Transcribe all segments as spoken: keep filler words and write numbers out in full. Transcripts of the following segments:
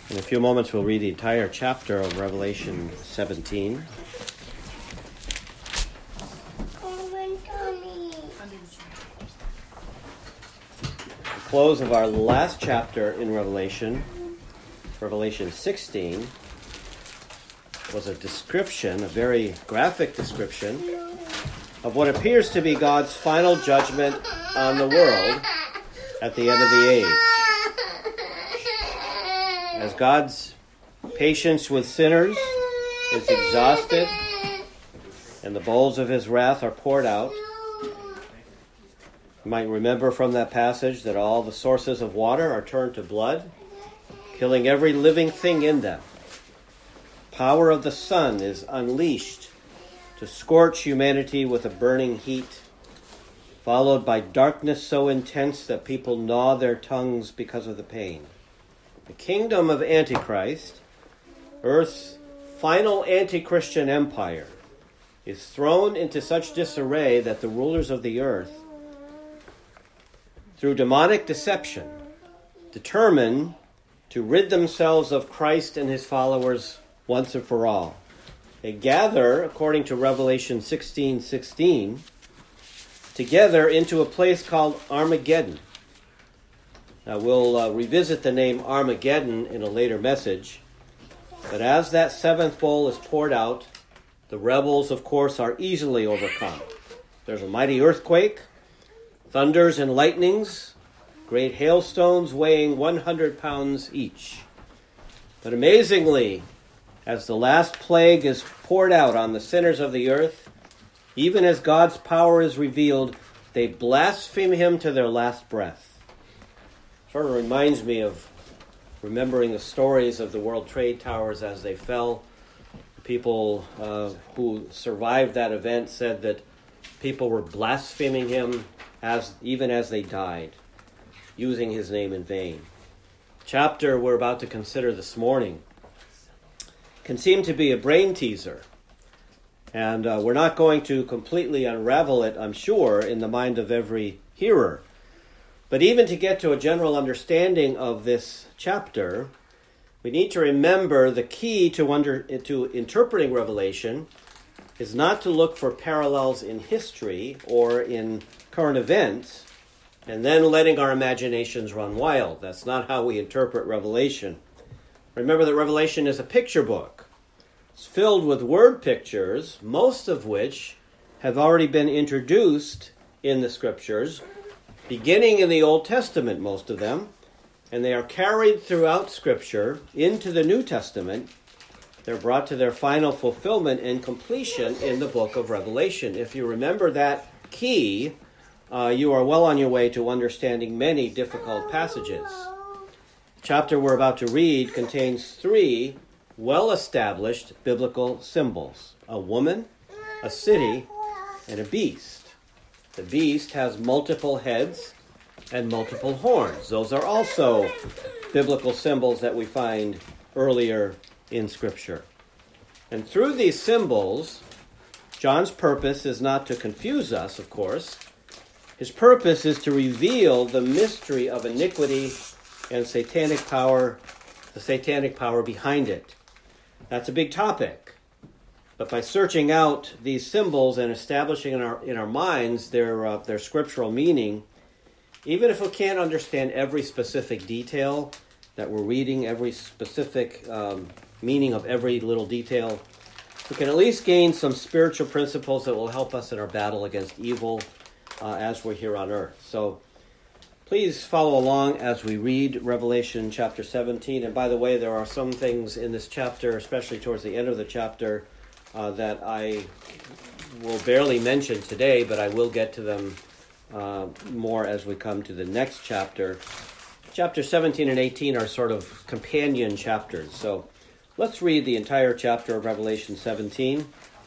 In a few moments, we'll read the entire chapter of Revelation seventeen. The close of our last chapter in Revelation, Revelation sixteen, was a description, a very graphic description, of what appears to be God's final judgment on the world at the end of the age. As God's patience with sinners is exhausted and the bowls of his wrath are poured out, you might remember from that passage that all the sources of water are turned to blood, killing every living thing in them. Power of the sun is unleashed to scorch humanity with a burning heat, followed by darkness so intense that people gnaw their tongues because of the pain. The kingdom of Antichrist, Earth's final anti-Christian empire, is thrown into such disarray that the rulers of the earth, through demonic deception, determine to rid themselves of Christ and his followers once and for all. They gather, according to Revelation sixteen sixteen, together into a place called Armageddon. Now, we'll uh, revisit the name Armageddon in a later message, but as that seventh bowl is poured out, the rebels, of course, are easily overcome. There's a mighty earthquake, thunders and lightnings, great hailstones weighing one hundred pounds each. But amazingly, as the last plague is poured out on the sinners of the earth, even as God's power is revealed, they blaspheme him to their last breath. Sort of reminds me of remembering the stories of the World Trade Towers as they fell. People uh, who survived that event said that people were blaspheming him as even as they died, using his name in vain. The chapter we're about to consider this morning can seem to be a brain teaser, and uh, we're not going to completely unravel it, I'm sure, in the mind of every hearer. But even to get to a general understanding of this chapter, we need to remember the key to under to interpreting Revelation is not to look for parallels in history or in current events, and then letting our imaginations run wild. That's not how we interpret Revelation. Remember that Revelation is a picture book. It's filled with word pictures, most of which have already been introduced in the Scriptures, beginning in the Old Testament, most of them, and they are carried throughout Scripture into the New Testament. They're brought to their final fulfillment and completion in the book of Revelation. If you remember that key, uh, you are well on your way to understanding many difficult passages. The chapter we're about to read contains three well-established biblical symbols: a woman, a city, and a beast. The beast has multiple heads and multiple horns. Those are also biblical symbols that we find earlier in Scripture. And through these symbols, John's purpose is not to confuse us, of course. His purpose is to reveal the mystery of iniquity and satanic power, the satanic power behind it. That's a big topic. But by searching out these symbols and establishing in our in our minds their uh, their scriptural meaning, even if we can't understand every specific detail that we're reading, every specific um, meaning of every little detail, we can at least gain some spiritual principles that will help us in our battle against evil uh, as we're here on earth. So please follow along as we read Revelation chapter seventeen. And by the way, there are some things in this chapter, especially towards the end of the chapter, Uh, that I will barely mention today, but I will get to them uh, more as we come to the next chapter. Chapter seventeen and eighteen are sort of companion chapters. So let's read the entire chapter of Revelation seventeen.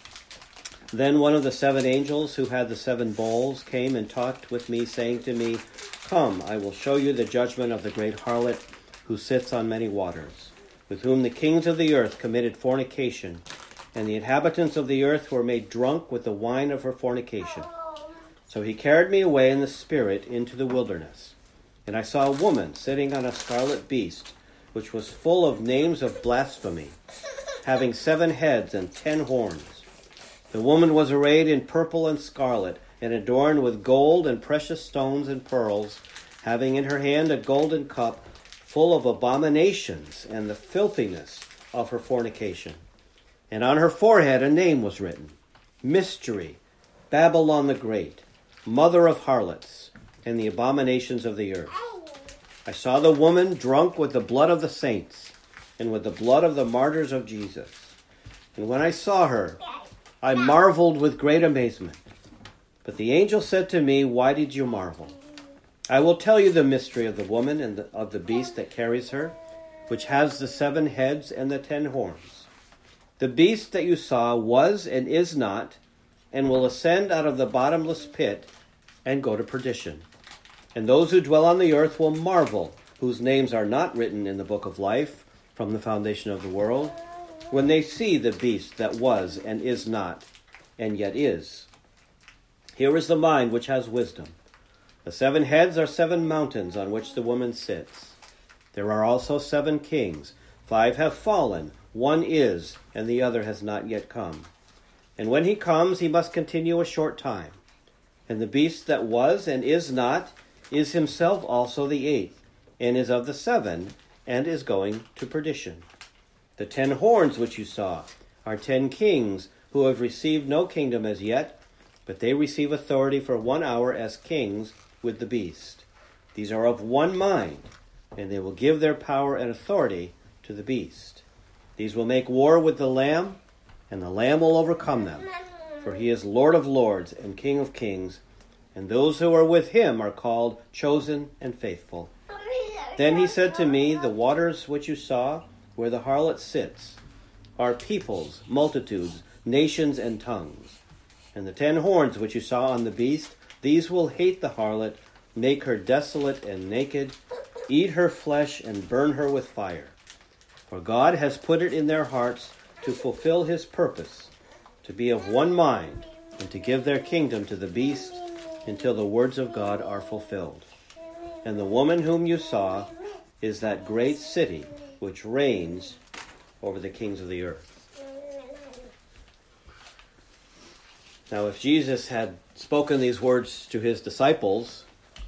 Then one of the seven angels who had the seven bowls came and talked with me, saying to me, "Come, I will show you the judgment of the great harlot who sits on many waters, with whom the kings of the earth committed fornication, and the inhabitants of the earth were made drunk with the wine of her fornication. So he carried me away in the spirit into the wilderness. And I saw a woman sitting on a scarlet beast, which was full of names of blasphemy, having seven heads and ten horns. The woman was arrayed in purple and scarlet, and adorned with gold and precious stones and pearls, having in her hand a golden cup full of abominations and the filthiness of her fornication. And on her forehead a name was written, Mystery, Babylon the Great, Mother of Harlots, and the abominations of the earth. I saw the woman drunk with the blood of the saints, and with the blood of the martyrs of Jesus. And when I saw her, I marveled with great amazement. But the angel said to me, Why did you marvel? I will tell you the mystery of the woman and the, of the beast that carries her, which has the seven heads and the ten horns. The beast that you saw was and is not, and will ascend out of the bottomless pit and go to perdition. And those who dwell on the earth will marvel, whose names are not written in the book of life from the foundation of the world, when they see the beast that was and is not, and yet is. Here is the mind which has wisdom. The seven heads are seven mountains on which the woman sits. There are also seven kings. Five have fallen, one is, and the other has not yet come. And when he comes, he must continue a short time. And the beast that was and is not is himself also the eighth, and is of the seven, and is going to perdition. The ten horns which you saw are ten kings who have received no kingdom as yet, but they receive authority for one hour as kings with the beast. These are of one mind, and they will give their power and authority to the beast. These will make war with the Lamb, and the Lamb will overcome them, for he is Lord of lords and King of kings, and those who are with him are called chosen and faithful. Then he said to me, The waters which you saw, where the harlot sits, are peoples, multitudes, nations, and tongues. And the ten horns which you saw on the beast, these will hate the harlot, make her desolate and naked, eat her flesh and burn her with fire. For God has put it in their hearts to fulfill his purpose, to be of one mind, and to give their kingdom to the beast until the words of God are fulfilled. And the woman whom you saw is that great city which reigns over the kings of the earth. Now, if Jesus had spoken these words to his disciples,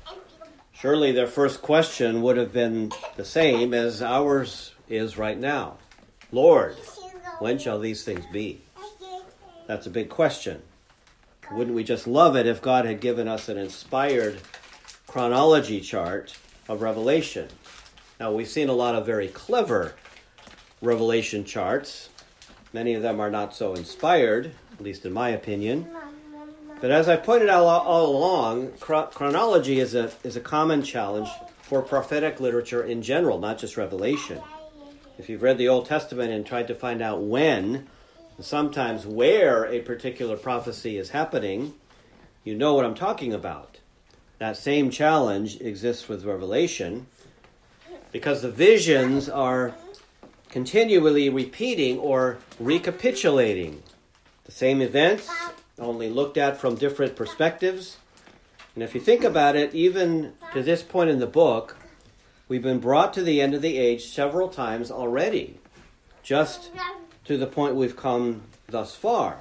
surely their first question would have been the same as ours is right now. Lord, when shall these things be? That's a big question. Wouldn't we just love it if God had given us an inspired chronology chart of Revelation? Now, we've seen a lot of very clever Revelation charts. Many of them are not so inspired, at least in my opinion. But as I pointed out all along, chronology is a is a common challenge for prophetic literature in general, not just Revelation. If you've read the Old Testament and tried to find out when, and sometimes where a particular prophecy is happening, you know what I'm talking about. That same challenge exists with Revelation, because the visions are continually repeating or recapitulating the same events, only looked at from different perspectives. And if you think about it, even to this point in the book, we've been brought to the end of the age several times already, just to the point we've come thus far,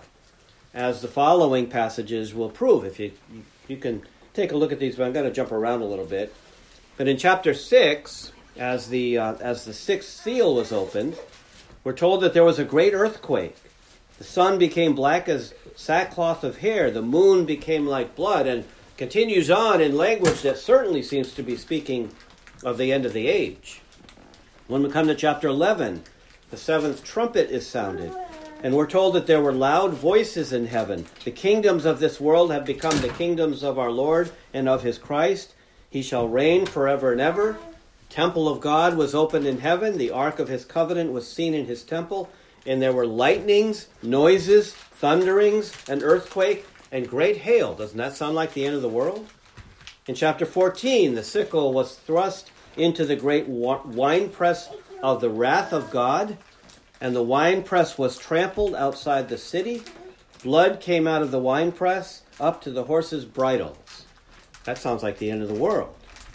as the following passages will prove. If you you can take a look at these, but I'm going to jump around a little bit. But in chapter six, as the uh, as the sixth seal was opened, we're told that there was a great earthquake. The sun became black as sackcloth of hair. The moon became like blood, and continues on in language that certainly seems to be speaking of the end of the age. When we come to chapter eleven, the seventh trumpet is sounded, and we're told that there were loud voices in heaven. The kingdoms of this world have become the kingdoms of our Lord and of his Christ. He shall reign forever and ever. The temple of God was opened in heaven. The ark of his covenant was seen in his temple. And there were lightnings, noises, thunderings, an earthquake, and great hail. Doesn't that sound like the end of the world? In chapter fourteen, the sickle was thrust into the great winepress of the wrath of God, and the winepress was trampled outside the city. Blood came out of the winepress up to the horses' bridles. That sounds like the end of the world.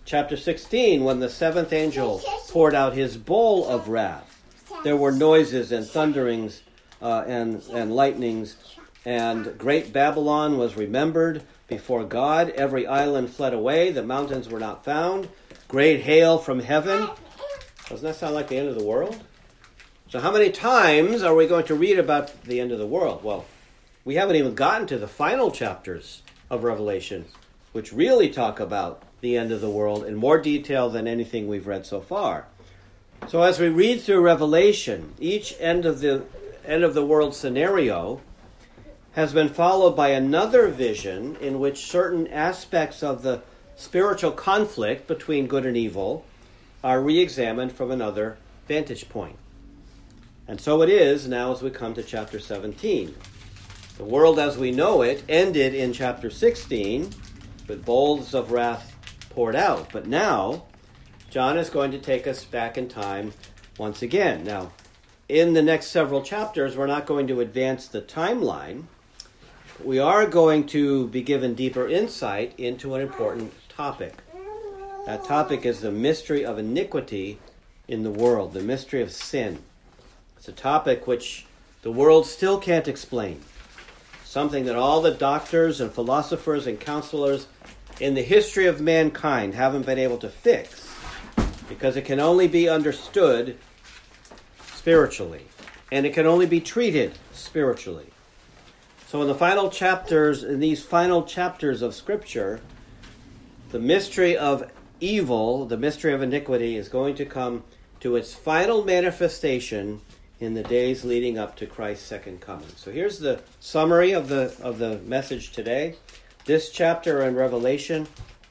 Chapter sixteen, when the seventh angel poured out his bowl of wrath, there were noises and thunderings uh, and, and lightnings, and great Babylon was remembered before God. Every island fled away. The mountains were not found. Great hail from heaven. Doesn't that sound like the end of the world? So how many times are we going to read about the end of the world? Well, we haven't even gotten to the final chapters of Revelation, which really talk about the end of the world in more detail than anything we've read so far. So as we read through Revelation, each end of the end of the world scenario has been followed by another vision in which certain aspects of the spiritual conflict between good and evil are re-examined from another vantage point. And so it is now as we come to chapter seventeen. The world as we know it ended in chapter sixteen with bowls of wrath poured out. But now, John is going to take us back in time once again. Now, in the next several chapters, we're not going to advance the timeline. We are going to be given deeper insight into an important topic. That topic is the mystery of iniquity in the world, the mystery of sin. It's a topic which the world still can't explain. Something that all the doctors and philosophers and counselors in the history of mankind haven't been able to fix, because it can only be understood spiritually, and it can only be treated spiritually. So in the final chapters, in these final chapters of Scripture, the mystery of evil, the mystery of iniquity, is going to come to its final manifestation in the days leading up to Christ's second coming. So here's the summary of the of the message today. This chapter in Revelation,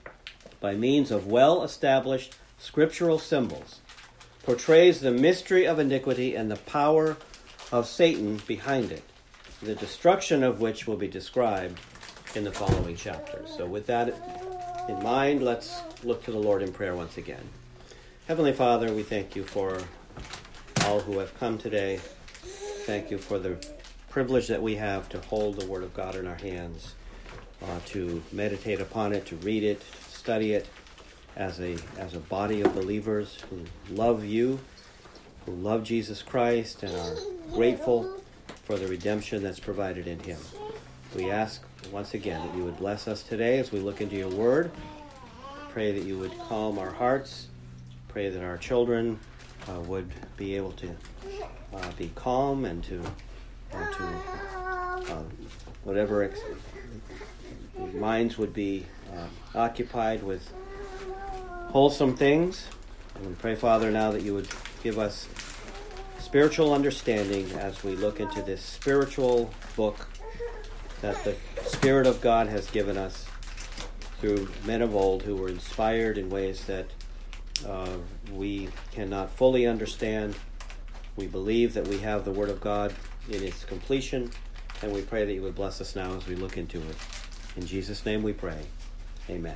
by means of well-established scriptural symbols, portrays the mystery of iniquity and the power of Satan behind it, the destruction of which will be described in the following chapters. So with that in mind, let's look to the Lord in prayer once again. Heavenly Father, we thank you for all who have come today. Thank you for the privilege that we have to hold the Word of God in our hands, uh, to meditate upon it, to read it, to study it as a as a body of believers who love you, who love Jesus Christ, and are grateful for the redemption that's provided in him. We ask once again that you would bless us today as we look into your Word. Pray that you would calm our hearts. Pray that our children Uh, would be able to uh, be calm and to and to uh, whatever ex- minds would be uh, occupied with wholesome things. And we pray, Father, now that you would give us spiritual understanding as we look into this spiritual book that the Spirit of God has given us through men of old who were inspired in ways that Uh, we cannot fully understand. We believe that we have the Word of God in its completion, and we pray that you would bless us now as we look into it. In Jesus' name we pray. Amen.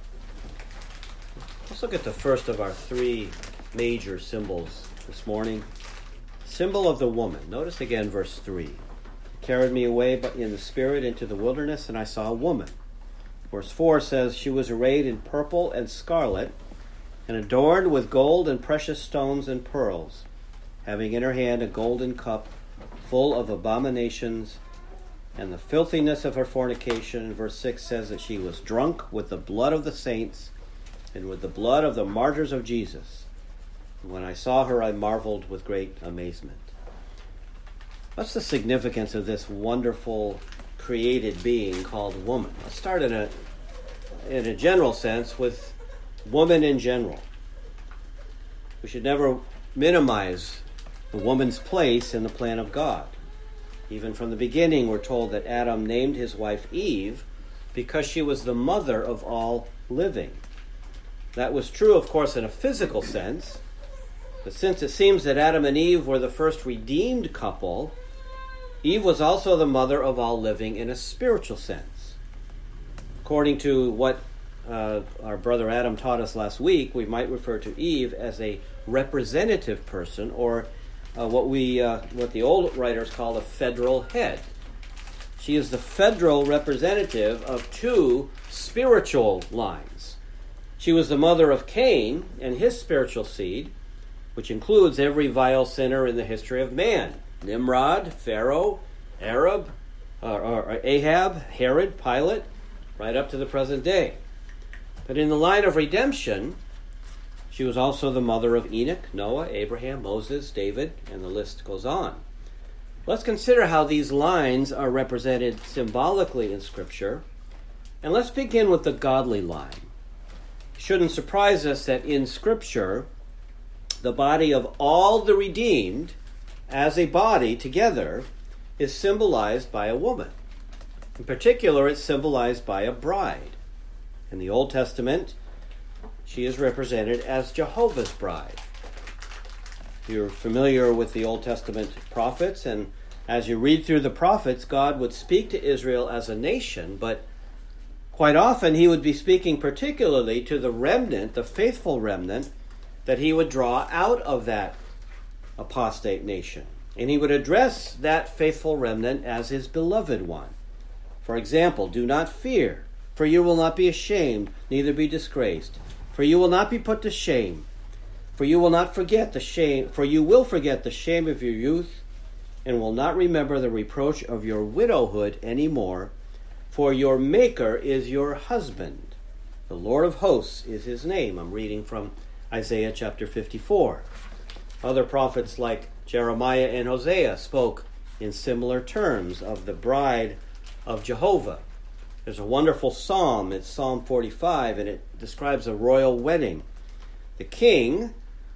Let's look at the first of our three major symbols this morning. Symbol of the woman. Notice again verse three. Carried me away in the Spirit into the wilderness, and I saw a woman. Verse four says, she was arrayed in purple and scarlet, and adorned with gold and precious stones and pearls, having in her hand a golden cup full of abominations and the filthiness of her fornication. And verse six says that she was drunk with the blood of the saints and with the blood of the martyrs of Jesus. And when I saw her, I marveled with great amazement. What's the significance of this wonderful created being called woman? Let's start in a, in a general sense with woman in general. We should never minimize the woman's place in the plan of God. Even from the beginning, we're told that Adam named his wife Eve because she was the mother of all living. That was true, of course, in a physical sense, but since it seems that Adam and Eve were the first redeemed couple, Eve was also the mother of all living in a spiritual sense. According to what Uh, our brother Adam taught us last week, we might refer to Eve as a representative person, or uh, what we uh, what the old writers call a federal head. She is the federal representative of two spiritual lines. She was the mother of Cain and his spiritual seed, which includes every vile sinner in the history of man. Nimrod, Pharaoh, Arab, uh, or Ahab, Herod, Pilate, right up to the present day. But in the line of redemption, she was also the mother of Enoch, Noah, Abraham, Moses, David, and the list goes on. Let's consider how these lines are represented symbolically in Scripture. And let's begin with the godly line. It shouldn't surprise us that in Scripture, the body of all the redeemed, as a body together, is symbolized by a woman. In particular, it's symbolized by a bride. In the Old Testament, she is represented as Jehovah's bride. You're familiar with the Old Testament prophets, and as you read through the prophets, God would speak to Israel as a nation, but quite often he would be speaking particularly to the remnant, the faithful remnant, that he would draw out of that apostate nation. And he would address that faithful remnant as his beloved one. For example, do not fear, for you will not be ashamed, neither be disgraced. For you will not be put to shame. For you will not forget the shame, for you will forget the shame of your youth, and will not remember the reproach of your widowhood any more. For your Maker is your husband. The Lord of hosts is his name. I'm reading from Isaiah chapter fifty-four. Other prophets like Jeremiah and Hosea spoke in similar terms of the bride of Jehovah. There's a wonderful psalm, it's Psalm forty-five, and it describes a royal wedding. The king,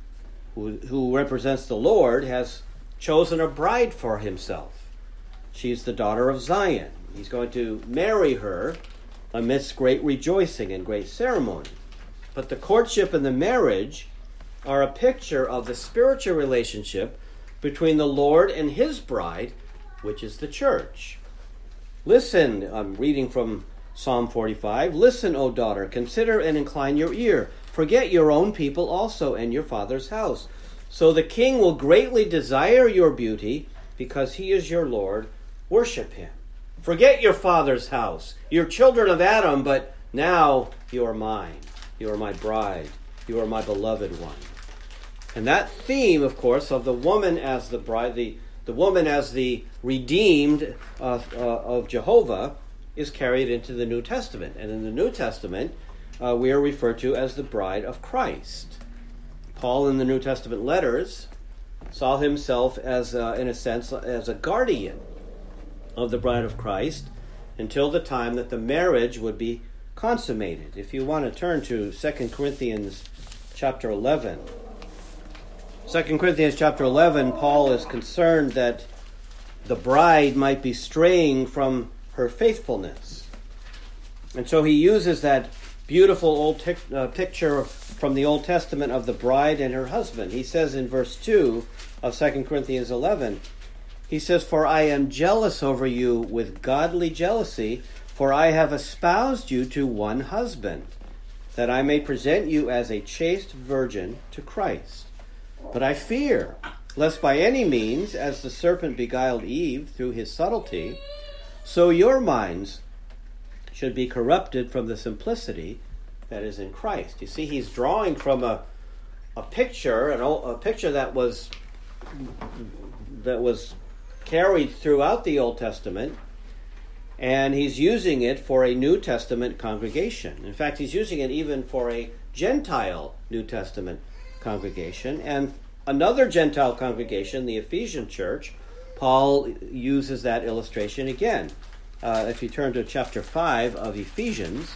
who, who represents the Lord, has chosen a bride for himself. She's the daughter of Zion. He's going to marry her amidst great rejoicing and great ceremony. But the courtship and the marriage are a picture of the spiritual relationship between the Lord and his bride, which is the church. Listen, I'm reading from Psalm forty-five. Listen, O daughter, consider and incline your ear. Forget your own people also and your father's house. So the king will greatly desire your beauty because he is your Lord. Worship him. Forget your father's house. You're children of Adam, but now you are mine. You are my bride. You are my beloved one. And that theme, of course, of the woman as the bride, the The woman as the redeemed uh, uh, of Jehovah is carried into the New Testament. And in the New Testament, uh, we are referred to as the bride of Christ. Paul in the New Testament letters saw himself as, uh, in a sense, as a guardian of the bride of Christ until the time that the marriage would be consummated. If you want to turn to Second Corinthians chapter eleven. Second Corinthians chapter eleven, Paul is concerned that the bride might be straying from her faithfulness. And so he uses that beautiful old tic- uh, picture from the Old Testament of the bride and her husband. He says in verse two of Second Corinthians eleven, he says, "For I am jealous over you with godly jealousy, for I have espoused you to one husband, that I may present you as a chaste virgin to Christ. But I fear, lest by any means, as the serpent beguiled Eve through his subtlety, so your minds should be corrupted from the simplicity that is in Christ." You see, he's drawing from a a picture, an old, a picture that was that was carried throughout the Old Testament, and he's using it for a New Testament congregation. In fact, he's using it even for a Gentile New Testament congregation. And another Gentile congregation, the Ephesian church, Paul uses that illustration again. Uh, if you turn to chapter five of Ephesians,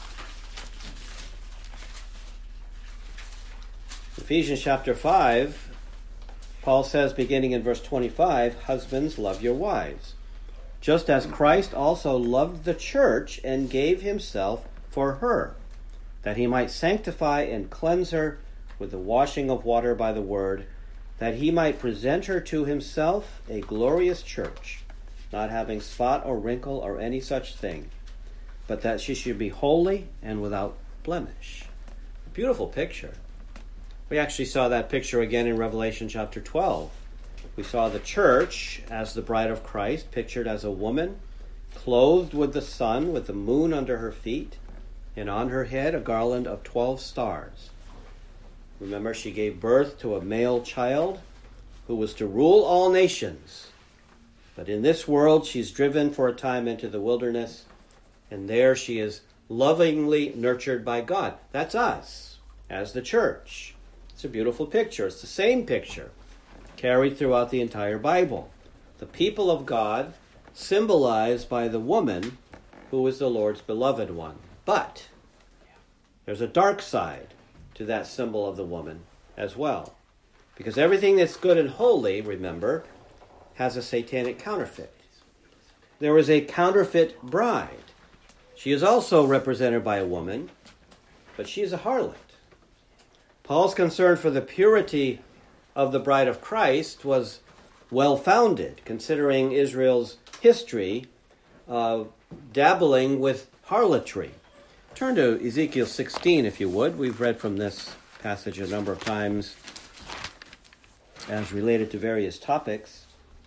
Ephesians chapter five, Paul says, beginning in verse twenty-five, "Husbands, love your wives, just as Christ also loved the church and gave himself for her, that he might sanctify and cleanse her with the washing of water by the word, that he might present her to himself a glorious church, not having spot or wrinkle or any such thing, but that she should be holy and without blemish." Beautiful picture. We actually saw that picture again in Revelation chapter twelve. We saw the church as the bride of Christ, pictured as a woman, clothed with the sun, with the moon under her feet, and on her head a garland of twelve stars. Remember, she gave birth to a male child who was to rule all nations. But in this world, she's driven for a time into the wilderness, and there she is lovingly nurtured by God. That's us, as the church. It's a beautiful picture. It's the same picture carried throughout the entire Bible. The people of God symbolized by the woman who is the Lord's beloved one. But there's a dark side to that symbol of the woman as well. Because everything that's good and holy, remember, has a satanic counterfeit. There is a counterfeit bride. She is also represented by a woman, but she is a harlot. Paul's concern for the purity of the bride of Christ was well-founded, considering Israel's history of dabbling with harlotry. Turn to Ezekiel sixteen, if you would. We've read from this passage a number of times as related to various topics.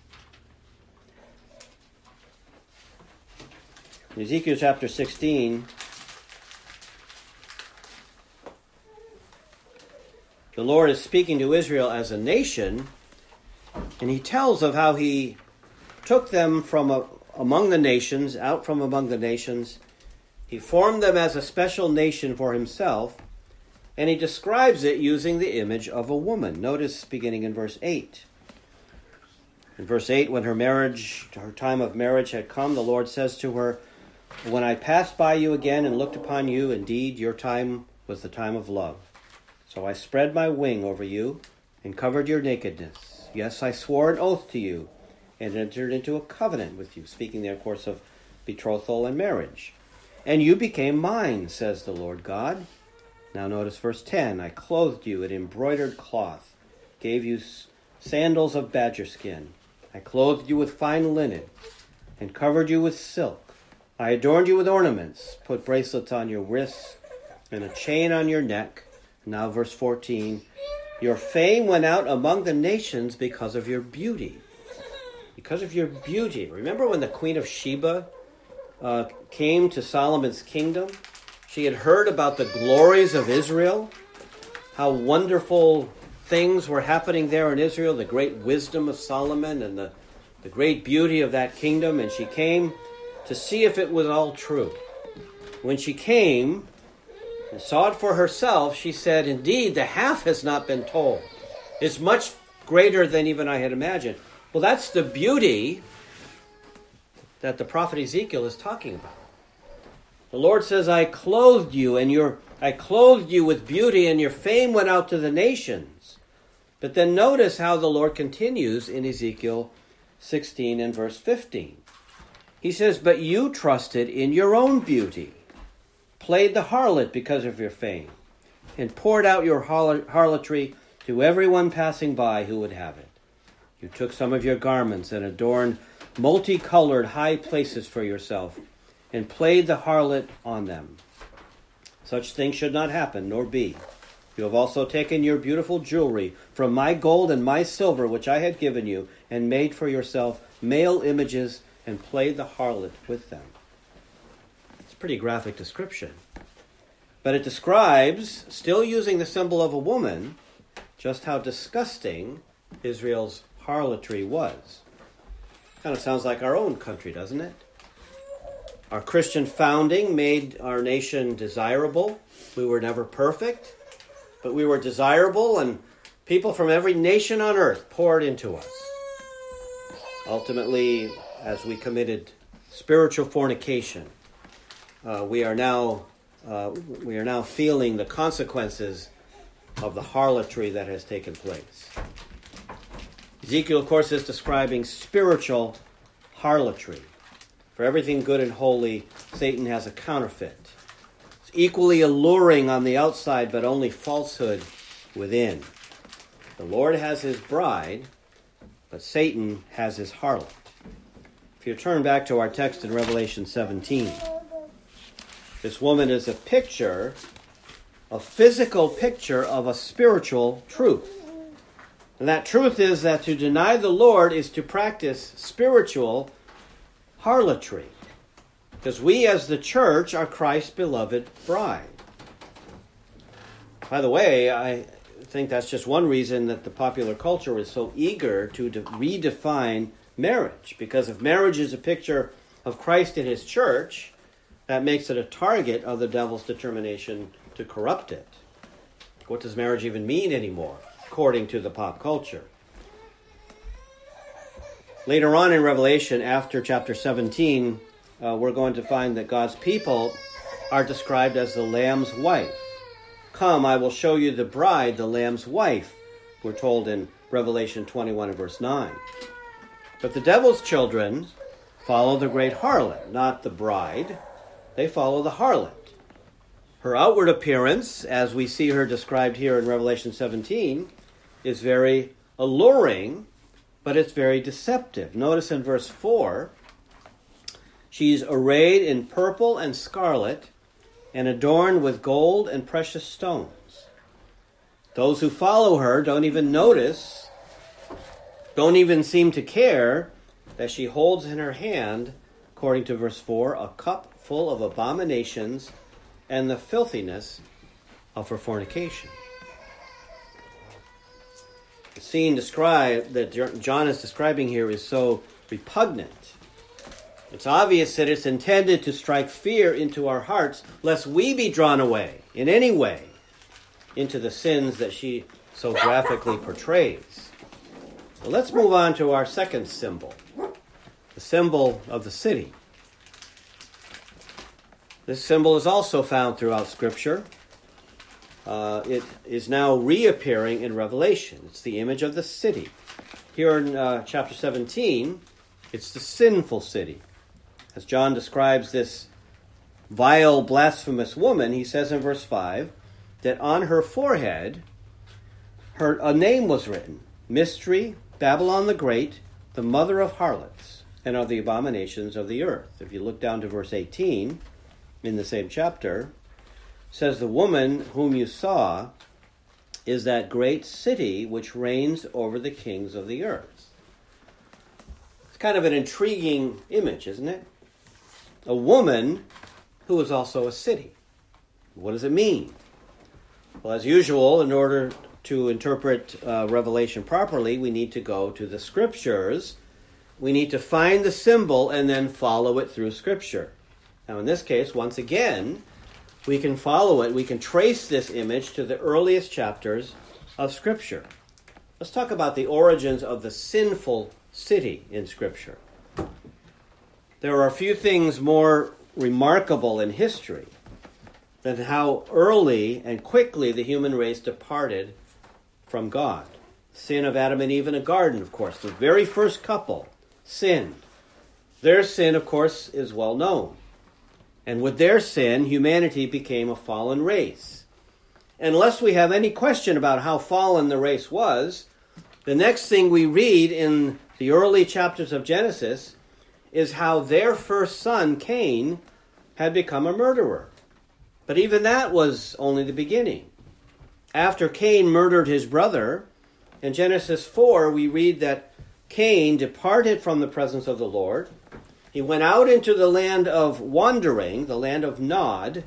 In Ezekiel chapter sixteen, the Lord is speaking to Israel as a nation, and he tells of how he took them from a, among the nations, out from among the nations. He formed them as a special nation for himself, and he describes it using the image of a woman. Notice beginning in verse eight. In verse eight, when her marriage, her time of marriage had come, the Lord says to her, "When I passed by you again and looked upon you, indeed your time was the time of love. So I spread my wing over you and covered your nakedness. Yes, I swore an oath to you and entered into a covenant with you," speaking there, of course, of betrothal and marriage. "And you became mine, says the Lord God." Now notice verse ten. "I clothed you in embroidered cloth, gave you sandals of badger skin. I clothed you with fine linen and covered you with silk. I adorned you with ornaments, put bracelets on your wrists and a chain on your neck." Now verse fourteen. "Your fame went out among the nations because of your beauty." Because of your beauty. Remember when the Queen of Sheba uh, came to Solomon's kingdom? She had heard about the glories of Israel, how wonderful things were happening there in Israel, the great wisdom of Solomon and the, the great beauty of that kingdom, and she came to see if it was all true. When she came and saw it for herself, she said, "Indeed, the half has not been told. It's much greater than even I had imagined." Well, that's the beauty that the prophet Ezekiel is talking about. The Lord says, I clothed you, and your I clothed you with beauty, and your fame went out to the nations. But then notice how the Lord continues in Ezekiel sixteen and verse fifteen. He says, "But you trusted in your own beauty, played the harlot because of your fame, and poured out your harlotry to everyone passing by who would have it. You took some of your garments and adorned multicolored high places for yourself, and played the harlot on them. Such things should not happen, nor be. You have also taken your beautiful jewelry from my gold and my silver, which I had given you, and made for yourself male images, and played the harlot with them." It's a pretty graphic description. But it describes, still using the symbol of a woman, just how disgusting Israel's harlotry was. Kind of sounds like our own country, doesn't it? Our Christian founding made our nation desirable. We were never perfect, but we were desirable, and people from every nation on earth poured into us. Ultimately, as we committed spiritual fornication, uh, we are now uh, we are now feeling the consequences of the harlotry that has taken place. Ezekiel, of course, is describing spiritual harlotry. For everything good and holy, Satan has a counterfeit. It's equally alluring on the outside, but only falsehood within. The Lord has his bride, but Satan has his harlot. If you turn back to our text in Revelation seventeen, this woman is a picture, a physical picture of a spiritual truth. And that truth is that to deny the Lord is to practice spiritual harlotry. Because we as the church are Christ's beloved bride. By the way, I think that's just one reason that the popular culture is so eager to de- redefine marriage. Because if marriage is a picture of Christ and his church, that makes it a target of the devil's determination to corrupt it. What does marriage even mean anymore, according to the pop culture? Later on in Revelation, after chapter seventeen, uh, we're going to find that God's people are described as the Lamb's wife. Come, I will show you the bride, the Lamb's wife, we're told in Revelation twenty-one and verse nine. But the devil's children follow the great harlot, not the bride. They follow the harlot. Her outward appearance, as we see her described here in Revelation seventeen, is very alluring, but it's very deceptive. Notice in verse four, she's arrayed in purple and scarlet and adorned with gold and precious stones. Those who follow her don't even notice, don't even seem to care that she holds in her hand, according to verse four, a cup full of abominations and the filthiness of her fornication. The scene described that John is describing here is so repugnant. It's obvious that it's intended to strike fear into our hearts, lest we be drawn away in any way into the sins that she so graphically portrays. Well, let's move on to our second symbol, the symbol of the city. This symbol is also found throughout Scripture. Uh, it is now reappearing in Revelation. It's the image of the city. Here in uh, chapter seventeen, it's the sinful city. As John describes this vile, blasphemous woman, he says in verse five that on her forehead her a name was written, Mystery, Babylon the Great, the mother of harlots and of the abominations of the earth. If you look down to verse eighteen in the same chapter, says the woman whom you saw is that great city which reigns over the kings of the earth. It's kind of an intriguing image, isn't it? A woman who is also a city. What does it mean? Well, as usual, in order to interpret uh, Revelation properly, we need to go to the Scriptures. We need to find the symbol and then follow it through Scripture. Now, in this case, once again, we can follow it. We can trace this image to the earliest chapters of Scripture. Let's talk about the origins of the sinful city in Scripture. There are a few things more remarkable in history than how early and quickly the human race departed from God. Sin of Adam and Eve in a garden, of course. The very first couple sinned. Their sin, of course, is well known. And with their sin, humanity became a fallen race. Unless we have any question about how fallen the race was, the next thing we read in the early chapters of Genesis is how their first son, Cain, had become a murderer. But even that was only the beginning. After Cain murdered his brother, in Genesis four, we read that Cain departed from the presence of the Lord. He went out into the land of wandering, the land of Nod,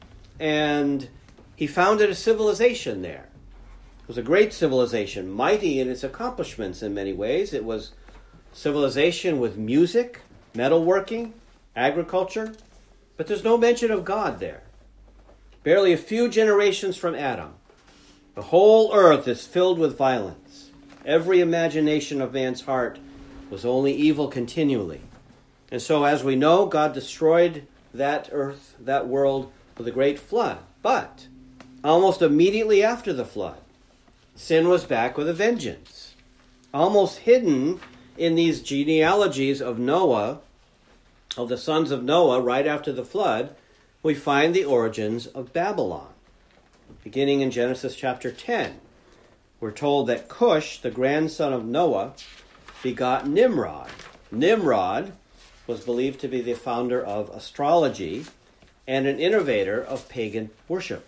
and he founded a civilization there. It was a great civilization, mighty in its accomplishments in many ways. It was civilization with music, metalworking, agriculture, but there's no mention of God there. Barely a few generations from Adam, the whole earth is filled with violence. Every imagination of man's heart was only evil continually. And so, as we know, God destroyed that earth, that world, with a great flood. But almost immediately after the flood, sin was back with a vengeance. Almost hidden in these genealogies of Noah, of the sons of Noah, right after the flood, we find the origins of Babylon. Beginning in Genesis chapter ten, we're told that Cush, the grandson of Noah, begot Nimrod. Nimrod was believed to be the founder of astrology and an innovator of pagan worship.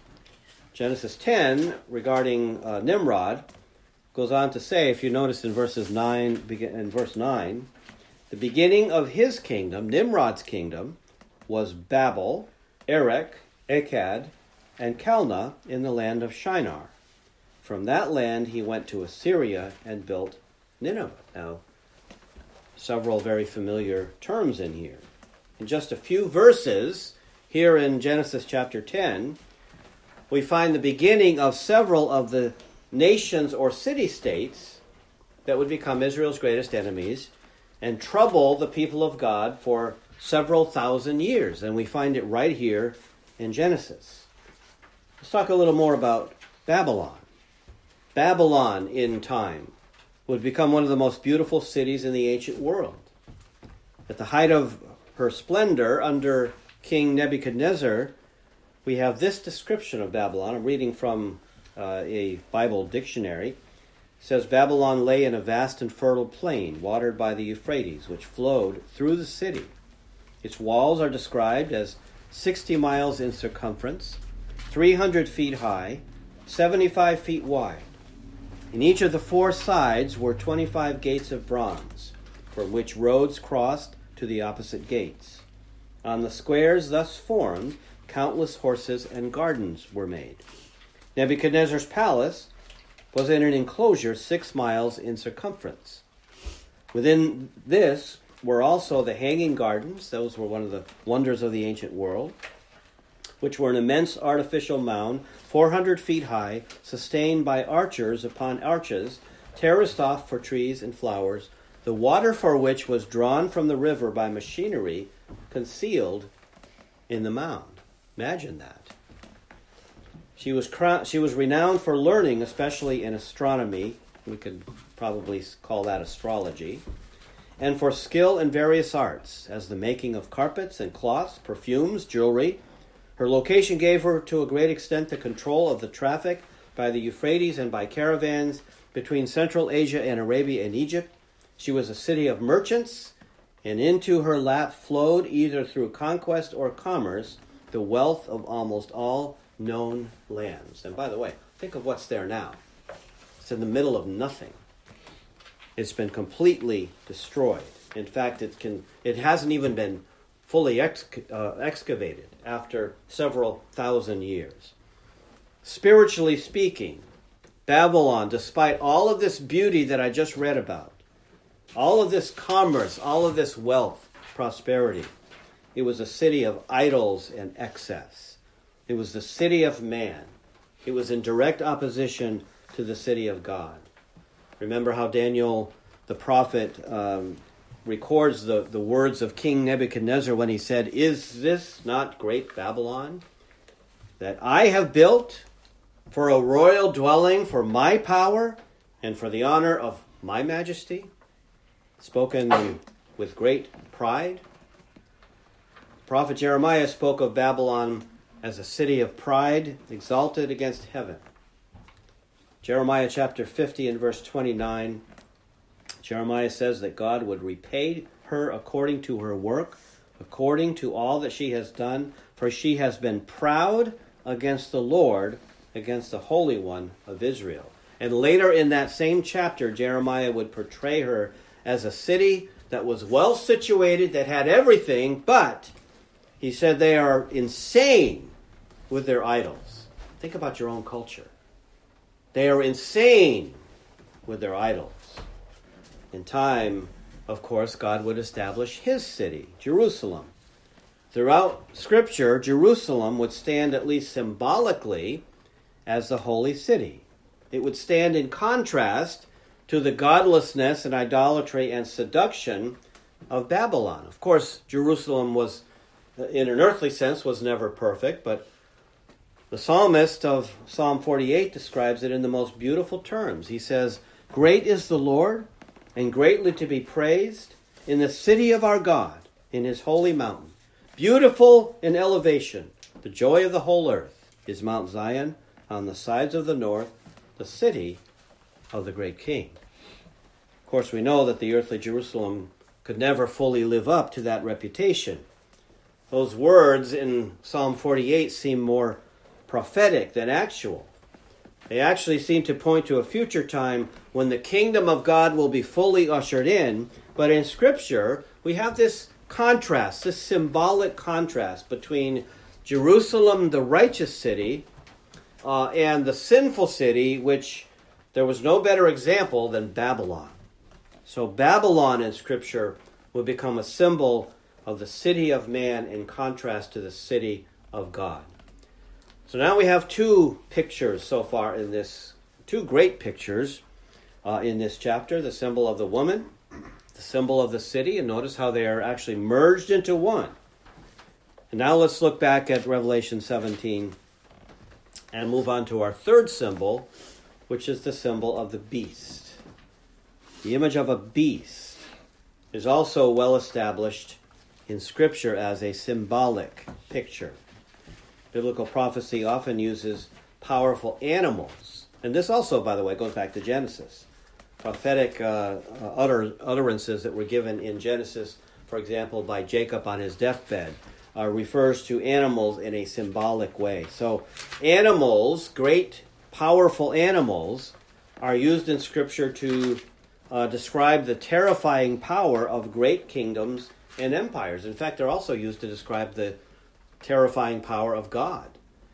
Genesis ten, regarding uh, Nimrod, goes on to say, if you notice in verses nine, in verse nine, the beginning of his kingdom, Nimrod's kingdom, was Babel, Erech, Akkad, and Calneh in the land of Shinar. From that land he went to Assyria and built Nineveh. Now, several very familiar terms in here. In just a few verses, here in Genesis chapter ten, we find the beginning of several of the nations or city-states that would become Israel's greatest enemies and trouble the people of God for several thousand years. And we find it right here in Genesis. Let's talk a little more about Babylon. Babylon in time would become one of the most beautiful cities in the ancient world. At the height of her splendor under King Nebuchadnezzar, we have this description of Babylon. I'm reading from uh, a Bible dictionary. It says, Babylon lay in a vast and fertile plain, watered by the Euphrates, which flowed through the city. Its walls are described as sixty miles in circumference, three hundred feet high, seventy-five feet wide. In each of the four sides were twenty-five gates of bronze, from which roads crossed to the opposite gates. On the squares thus formed, countless horses and gardens were made. Nebuchadnezzar's palace was in an enclosure six miles in circumference. Within this were also the hanging gardens. Those were one of the wonders of the ancient world, which were an immense artificial mound, four hundred feet high, sustained by archers upon arches, terraced off for trees and flowers, the water for which was drawn from the river by machinery concealed in the mound. Imagine that. She was cra- she was renowned for learning, especially in astronomy. We could probably call that astrology. And for skill in various arts, as the making of carpets and cloths, perfumes, jewelry. Her location gave her, to a great extent, the control of the traffic by the Euphrates and by caravans between Central Asia and Arabia and Egypt. She was a city of merchants, and into her lap flowed, either through conquest or commerce, the wealth of almost all known lands. And by the way, think of what's there now. It's in the middle of nothing. It's been completely destroyed. In fact, it can it hasn't even been fully ex, uh, excavated after several thousand years. Spiritually speaking, Babylon, despite all of this beauty that I just read about, all of this commerce, all of this wealth, prosperity, it was a city of idols and excess. It was the city of man. It was in direct opposition to the city of God. Remember how Daniel, the prophet, um, records the, the words of King Nebuchadnezzar when he said, "Is this not great Babylon that I have built for a royal dwelling, for my power and for the honor of my majesty?" Spoken with great pride. Prophet Jeremiah spoke of Babylon as a city of pride, exalted against heaven. Jeremiah chapter fifty and verse twenty-nine, Jeremiah says that God would repay her according to her work, according to all that she has done, for she has been proud against the Lord, against the Holy One of Israel. And later in that same chapter, Jeremiah would portray her as a city that was well situated, that had everything, but he said they are insane with their idols. Think about your own culture. They are insane with their idols. In time, of course, God would establish his city, Jerusalem. Throughout Scripture, Jerusalem would stand, at least symbolically, as the holy city. It would stand in contrast to the godlessness and idolatry and seduction of Babylon. Of course, Jerusalem was, in an earthly sense, was never perfect, but the psalmist of Psalm forty-eight describes it in the most beautiful terms. He says, "Great is the Lord, and greatly to be praised in the city of our God, in his holy mountain. Beautiful in elevation, the joy of the whole earth is Mount Zion on the sides of the north, the city of the great King." Of course, we know that the earthly Jerusalem could never fully live up to that reputation. Those words in Psalm forty-eight seem more prophetic than actual. They actually seem to point to a future time when the kingdom of God will be fully ushered in. But in Scripture, we have this contrast, this symbolic contrast between Jerusalem, the righteous city, uh, and the sinful city, which there was no better example than Babylon. So Babylon in Scripture would become a symbol of the city of man in contrast to the city of God. So now we have two pictures so far in this, two great pictures uh, in this chapter, the symbol of the woman, the symbol of the city, and notice how they are actually merged into one. And now let's look back at Revelation seventeen and move on to our third symbol, which is the symbol of the beast. The image of a beast is also well established in Scripture as a symbolic picture. Biblical prophecy often uses powerful animals. And this also, by the way, goes back to Genesis. Prophetic uh, utter, utterances that were given in Genesis, for example, by Jacob on his deathbed, uh, refers to animals in a symbolic way. So animals, great, powerful animals, are used in Scripture to uh, describe the terrifying power of great kingdoms and empires. In fact, they're also used to describe the terrifying power of God.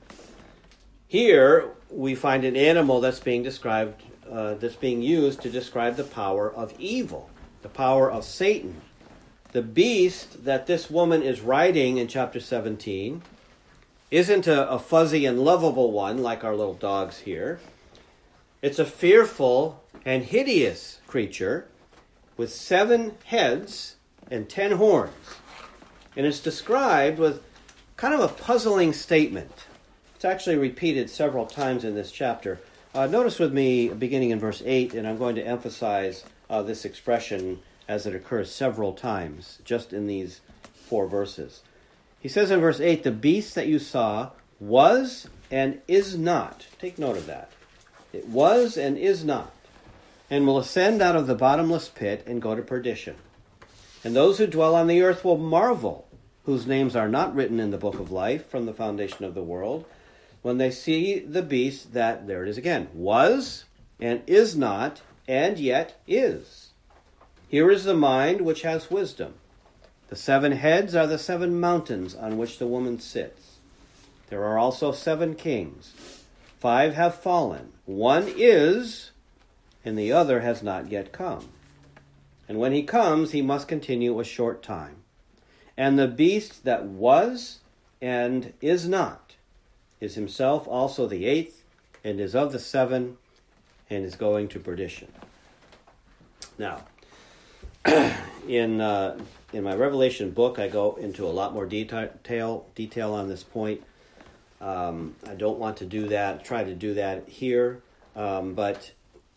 Here, we find an animal that's being described, uh, that's being used to describe the power of evil, the power of Satan. The beast that this woman is riding in chapter seventeen isn't a, a fuzzy and lovable one like our little dogs here. It's a fearful and hideous creature with seven heads and ten horns. And it's described with kind of a puzzling statement. It's actually repeated several times in this chapter. Uh, notice with me beginning in verse eight, and I'm going to emphasize uh, this expression as it occurs several times just in these four verses. He says in verse eight, "The beast that you saw was and is not." Take note of that. It was and is not, and will ascend out of the bottomless pit and go to perdition. And those who dwell on the earth will marvel, whose names are not written in the book of life from the foundation of the world, when they see the beast that," there it is again, "was and is not and yet is. Here is the mind which has wisdom. The seven heads are the seven mountains on which the woman sits. There are also seven kings. Five have fallen. One is, and the other has not yet come. And when he comes, he must continue a short time. And the beast that was and is not is himself also the eighth, and is of the seven, and is going to perdition." Now, in uh, in my Revelation book, I go into a lot more detail detail on this point. Um, I don't want to do that, try to do that here, um, but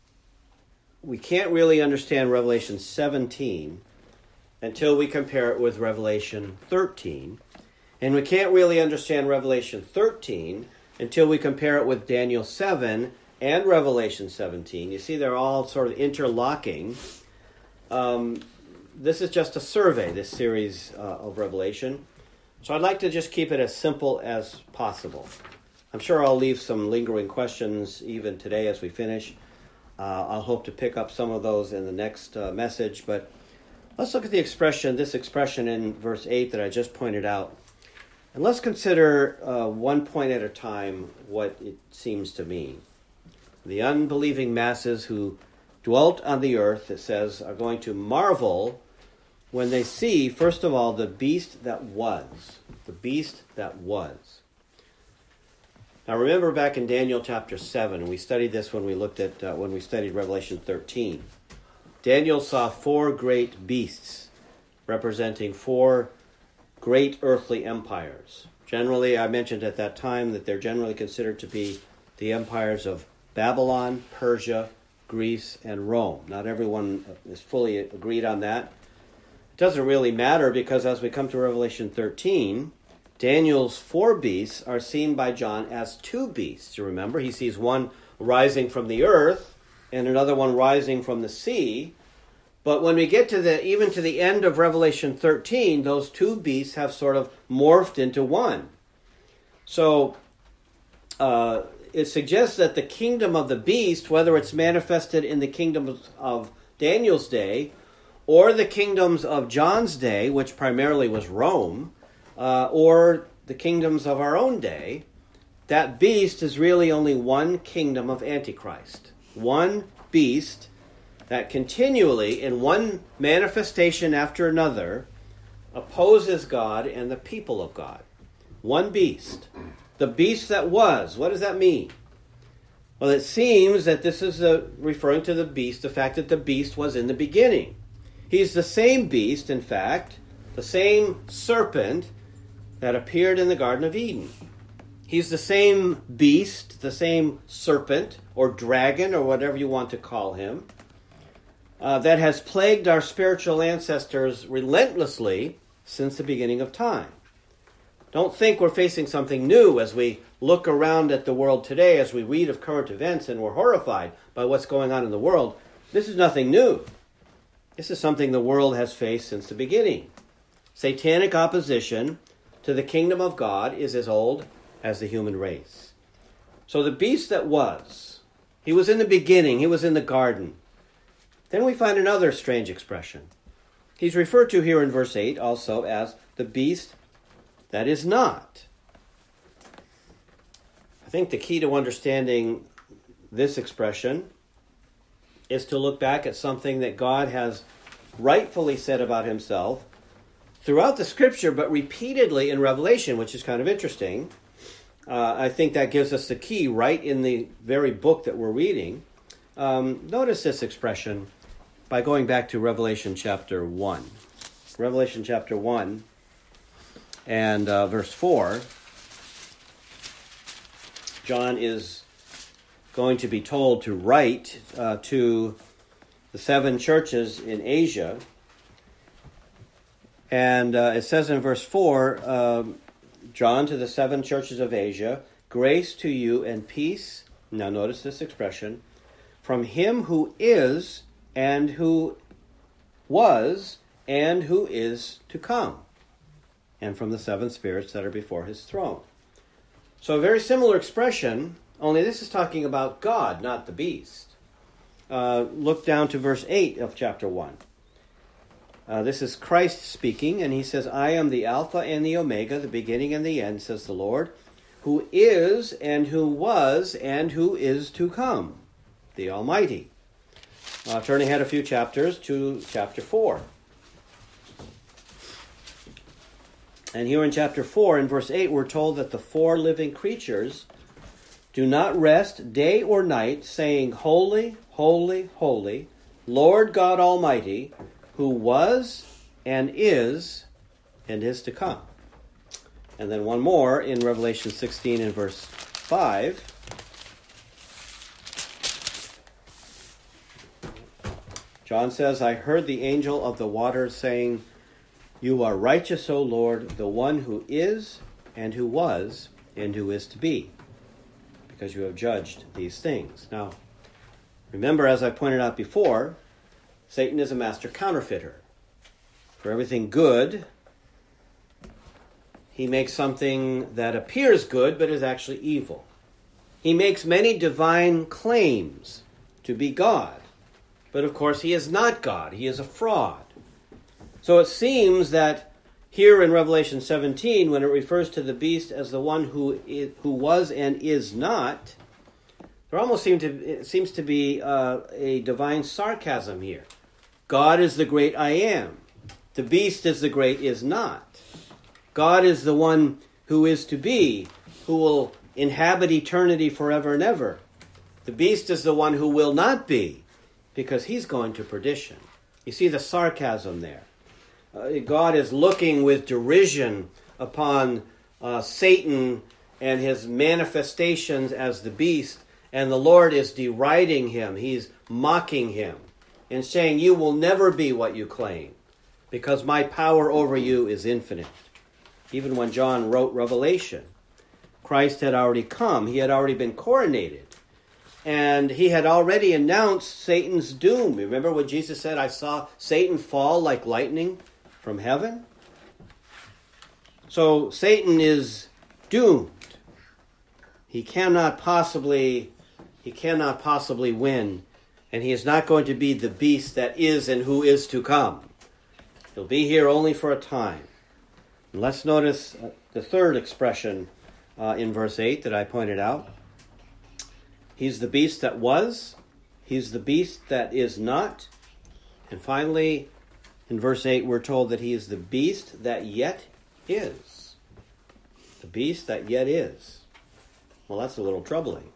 we can't really understand Revelation seventeen until we compare it with Revelation thirteen. And we can't really understand Revelation thirteen until we compare it with Daniel seven and Revelation seventeen. You see, they're all sort of interlocking. Um, this is just a survey, this series uh, of Revelation. So I'd like to just keep it as simple as possible. I'm sure I'll leave some lingering questions even today as we finish. Uh, I'll hope to pick up some of those in the next uh, message, but let's look at the expression, this expression in verse eight that I just pointed out. And let's consider uh, one point at a time what it seems to mean. The unbelieving masses who dwelt on the earth, it says, are going to marvel when they see, first of all, the beast that was. The beast that was. Now remember back in Daniel chapter seven, we studied this when we looked at, uh, when we studied Revelation thirteen. Daniel saw four great beasts representing four great earthly empires. Generally, I mentioned at that time that they're generally considered to be the empires of Babylon, Persia, Greece, and Rome. Not everyone is fully agreed on that. It doesn't really matter because as we come to Revelation thirteen, Daniel's four beasts are seen by John as two beasts. You remember, he sees one rising from the earth and another one rising from the sea. But when we get to the even to the end of Revelation thirteen, those two beasts have sort of morphed into one. So uh, it suggests that the kingdom of the beast, whether it's manifested in the kingdom of Daniel's day or the kingdoms of John's day, which primarily was Rome, uh, or the kingdoms of our own day, that beast is really only one kingdom of Antichrist. One beast that continually, in one manifestation after another, opposes God and the people of God. One beast. The beast that was. What does that mean? Well, it seems that this is a, referring to the beast, the fact that the beast was in the beginning. He's the same beast, in fact, the same serpent that appeared in the Garden of Eden. He's the same beast, the same serpent, or dragon, or whatever you want to call him, uh, that has plagued our spiritual ancestors relentlessly since the beginning of time. Don't think we're facing something new as we look around at the world today, as we read of current events and we're horrified by what's going on in the world. This is nothing new. This is something the world has faced since the beginning. Satanic opposition to the kingdom of God is as old as the human race. So the beast that was, he was in the beginning, he was in the garden. Then we find another strange expression. He's referred to here in verse eight also as the beast that is not. I think the key to understanding this expression is to look back at something that God has rightfully said about himself throughout the scripture, but repeatedly in Revelation, which is kind of interesting. Uh, I think that gives us the key right in the very book that we're reading. Um, notice this expression by going back to Revelation chapter one. Revelation chapter one and uh, verse four. John is going to be told to write uh, to the seven churches in Asia. And uh, it says in verse four, um, John to the seven churches of Asia, grace to you and peace. Now notice this expression. From him who is and who was and who is to come. And from the seven spirits that are before his throne. So a very similar expression, only this is talking about God, not the beast. Uh, look down to verse eight of chapter one. Uh, this is Christ speaking, and he says, I am the Alpha and the Omega, the beginning and the end, says the Lord, who is and who was and who is to come, the Almighty. Uh, turn ahead a few chapters to chapter four. And here in chapter four, in verse eight, we're told that the four living creatures do not rest day or night, saying, Holy, holy, holy, Lord God Almighty, who was and is and is to come. And then one more in Revelation sixteen and verse five. John says, I heard the angel of the waters saying, You are righteous, O Lord, the one who is and who was and who is to be, because you have judged these things. Now, remember, as I pointed out before, Satan is a master counterfeiter. For everything good, he makes something that appears good but is actually evil. He makes many divine claims to be God. But of course, he is not God. He is a fraud. So it seems that here in Revelation seventeen, when it refers to the beast as the one who is, who was and is not, there almost seem to, it seems to be uh, a divine sarcasm here. God is the great I am. The beast is the great is not. God is the one who is to be, who will inhabit eternity forever and ever. The beast is the one who will not be, because he's going to perdition. You see the sarcasm there. Uh, God is looking with derision upon uh, Satan and his manifestations as the beast, and the Lord is deriding him. He's mocking him and saying, you will never be what you claim, because my power over you is infinite. Even when John wrote Revelation, Christ had already come. He had already been coronated. And he had already announced Satan's doom. Remember what Jesus said, I saw Satan fall like lightning from heaven? So Satan is doomed. He cannot possibly, he cannot possibly win. And he is not going to be the beast that is and who is to come. He'll be here only for a time. And let's notice the third expression uh, in verse eight that I pointed out. He's the beast that was. He's the beast that is not. And finally, in verse eight, we're told that he is the beast that yet is. The beast that yet is. Well, that's a little troubling.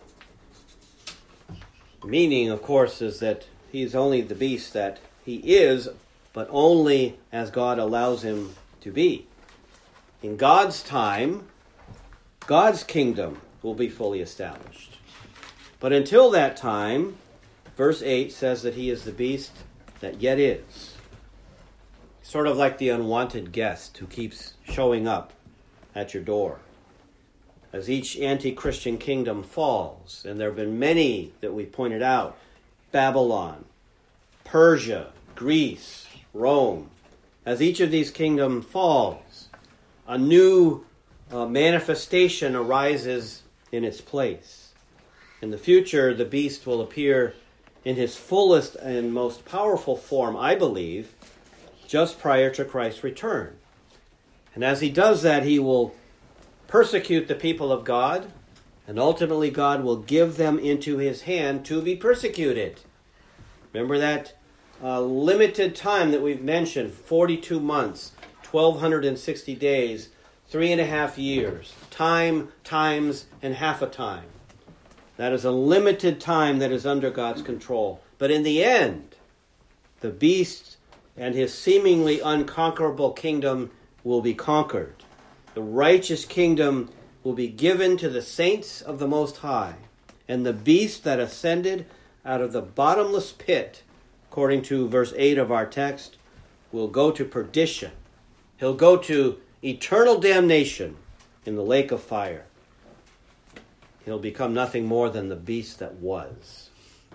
The meaning, of course, is that he's only the beast that he is, but only as God allows him to be. In God's time, God's kingdom will be fully established. But until that time, verse eight says that he is the beast that yet is. Sort of like the unwanted guest who keeps showing up at your door. As each anti-Christian kingdom falls, and there have been many that we pointed out, Babylon, Persia, Greece, Rome. As each of these kingdoms falls, a new uh, manifestation arises in its place. In the future, the beast will appear in his fullest and most powerful form, I believe, just prior to Christ's return. And as he does that, he will persecute the people of God, and ultimately God will give them into his hand to be persecuted. Remember that uh, limited time that we've mentioned, forty-two months, twelve sixty days, three and a half years, time, times, and half a time. That is a limited time that is under God's control. But in the end, the beast and his seemingly unconquerable kingdom will be conquered. The righteous kingdom will be given to the saints of the Most High. And the beast that ascended out of the bottomless pit, according to verse eight of our text, will go to perdition. He'll go to eternal damnation in the lake of fire. He'll become nothing more than the beast that was.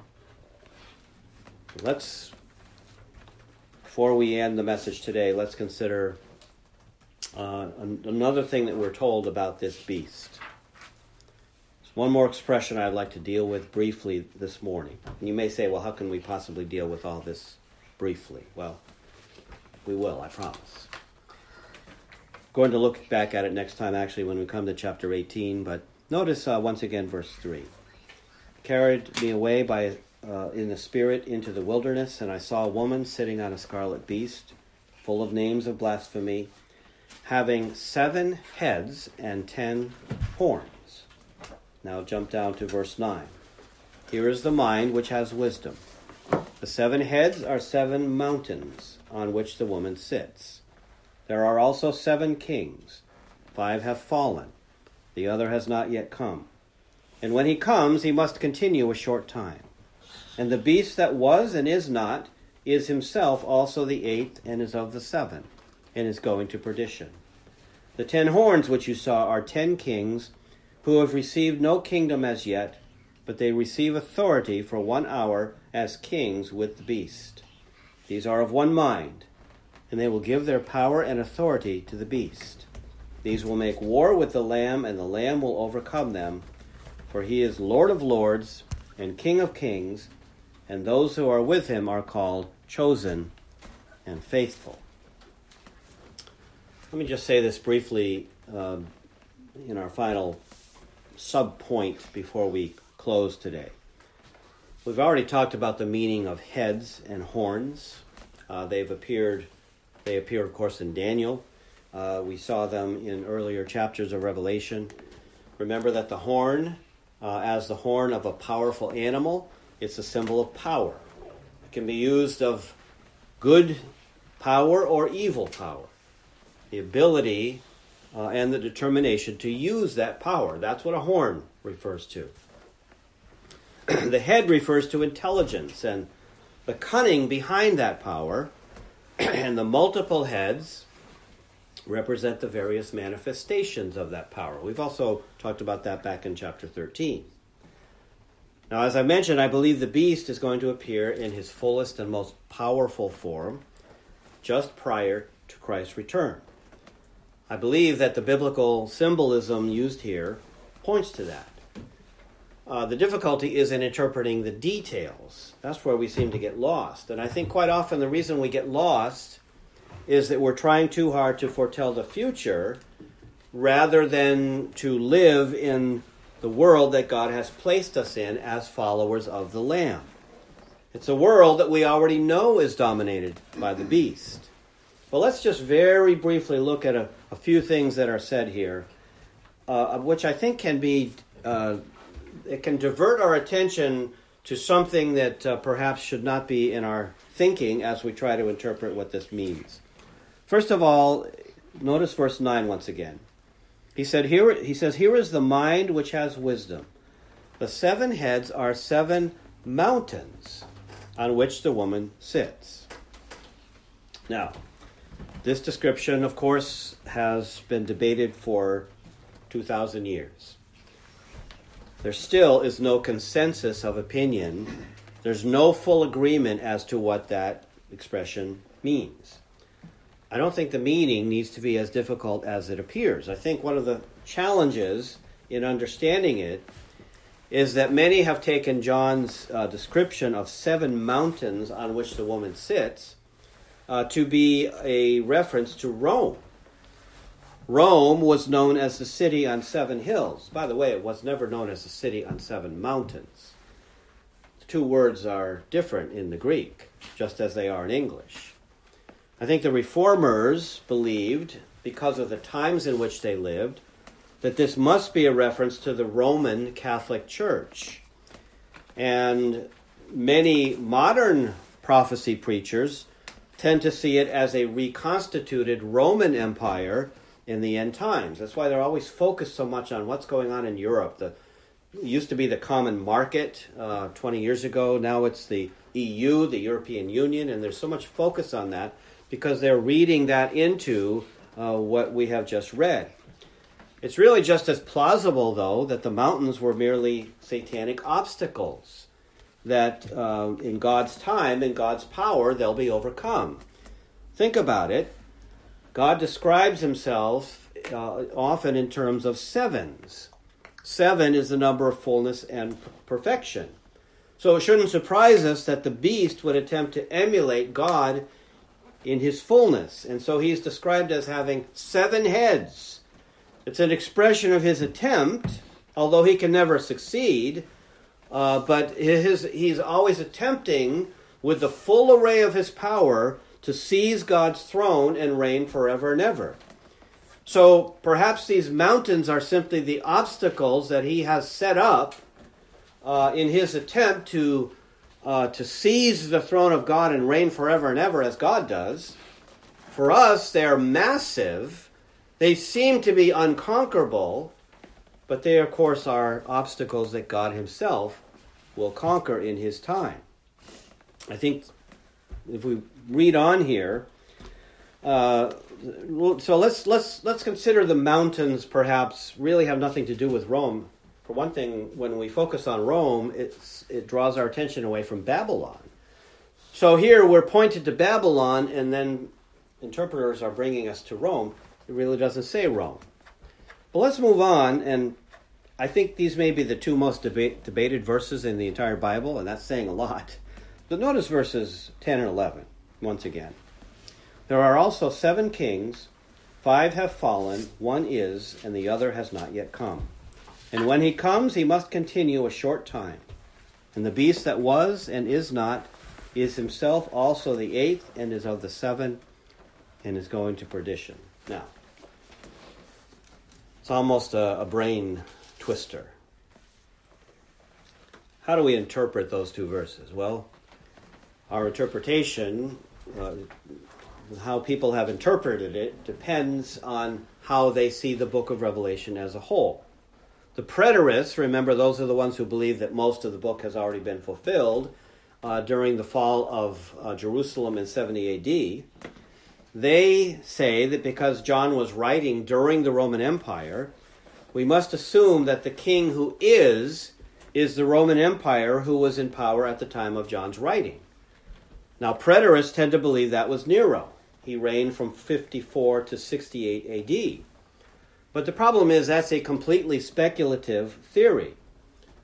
Let's, before we end the message today, let's consider uh, an- another thing that we're told about this beast. There's one more expression I'd like to deal with briefly this morning. And you may say, well, how can we possibly deal with all this briefly? Well, we will, I promise. Going to look back at it next time, actually, when we come to chapter eighteen, but notice uh, once again verse three. Carried me away by uh, in the spirit into the wilderness, and I saw a woman sitting on a scarlet beast, full of names of blasphemy, having seven heads and ten horns. Now jump down to verse nine. Here is the mind which has wisdom. The seven heads are seven mountains on which the woman sits. There are also seven kings. Five have fallen. The other has not yet come. And when he comes, he must continue a short time. And the beast that was and is not is himself also the eighth and is of the seven, and is going to perdition. The ten horns which you saw are ten kings who have received no kingdom as yet, but they receive authority for one hour as kings with the beast. These are of one mind, and they will give their power and authority to the beast. These will make war with the Lamb, and the Lamb will overcome them, for he is Lord of lords and King of kings, and those who are with him are called chosen and faithful. Let me just say this briefly uh, in our final sub-point before we close today. We've already talked about the meaning of heads and horns. Uh, they've appeared, they appear, of course, in Daniel. Uh, we saw them in earlier chapters of Revelation. Remember that the horn, uh, as the horn of a powerful animal, it's a symbol of power. It can be used of good power or evil power. The ability uh, and the determination to use that power. That's what a horn refers to. The head refers to intelligence and the cunning behind that power, and the multiple heads represent the various manifestations of that power. We've also talked about that back in chapter thirteen. Now, as I mentioned, I believe the beast is going to appear in his fullest and most powerful form just prior to Christ's return. I believe that the biblical symbolism used here points to that. Uh, the difficulty is in interpreting the details. That's where we seem to get lost. And I think quite often the reason we get lost is that we're trying too hard to foretell the future rather than to live in the world that God has placed us in as followers of the Lamb. It's a world that we already know is dominated by the beast. But let's just very briefly look at a, a few things that are said here, uh, which I think can be, uh, it can divert our attention to something that uh, perhaps should not be in our thinking as we try to interpret what this means. First of all, notice verse nine once again. He said, "Here he says, here is the mind which has wisdom. The seven heads are seven mountains on which the woman sits." Now, this description, of course, has been debated for two thousand years. There still is no consensus of opinion. There's no full agreement as to what that expression means. I don't think the meaning needs to be as difficult as it appears. I think one of the challenges in understanding it is that many have taken John's uh, description of seven mountains on which the woman sits uh, to be a reference to Rome. Rome was known as the city on seven hills. By the way, it was never known as the city on seven mountains. The two words are different in the Greek, just as they are in English. I think the Reformers believed, because of the times in which they lived, that this must be a reference to the Roman Catholic Church. And many modern prophecy preachers tend to see it as a reconstituted Roman Empire in the end times. That's why they're always focused so much on what's going on in Europe. The, it used to be the common market uh, twenty years ago. Now it's the E U, the European Union, and there's so much focus on that because they're reading that into uh, what we have just read. It's really just as plausible, though, that the mountains were merely satanic obstacles, that uh, in God's time, in God's power, they'll be overcome. Think about it. God describes himself uh, often in terms of sevens. Seven is the number of fullness and perfection. So it shouldn't surprise us that the beast would attempt to emulate God in his fullness. And so he's described as having seven heads. It's an expression of his attempt, although he can never succeed. Uh, but his, he's always attempting, with the full array of his power, to seize God's throne and reign forever and ever. So perhaps these mountains are simply the obstacles that he has set up uh, in his attempt to uh, to seize the throne of God and reign forever and ever as God does. For us, they are massive. They seem to be unconquerable, but they, of course, are obstacles that God himself will conquer in his time. I think if we read on here, uh, so let's let's let's consider the mountains perhaps really have nothing to do with Rome. For one thing, when we focus on Rome, it's, it draws our attention away from Babylon. So here we're pointed to Babylon, and then interpreters are bringing us to Rome. It really doesn't say Rome. But let's move on, and I think these may be the two most debate, debated verses in the entire Bible, and that's saying a lot. But notice verses ten and eleven, once again. There are also seven kings, five have fallen, one is, and the other has not yet come. And when he comes, he must continue a short time. And the beast that was and is not is himself also the eighth, and is of the seven, and is going to perdition. Now, it's almost a, a brain twister. How do we interpret those two verses? Well, our interpretation, uh, how people have interpreted it, depends on how they see the book of Revelation as a whole. The preterists, remember, those are the ones who believe that most of the book has already been fulfilled uh, during the fall of uh, Jerusalem in seventy A D. They say that because John was writing during the Roman Empire, we must assume that the king who is, is the Roman Empire who was in power at the time of John's writing. Now, preterists tend to believe that was Nero. He reigned from fifty-four to sixty-eight A D. But the problem is that's a completely speculative theory.